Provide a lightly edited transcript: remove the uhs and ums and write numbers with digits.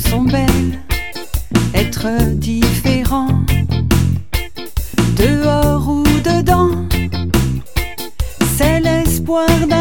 sont belles, être différent, dehors ou dedans, c'est l'espoir d'un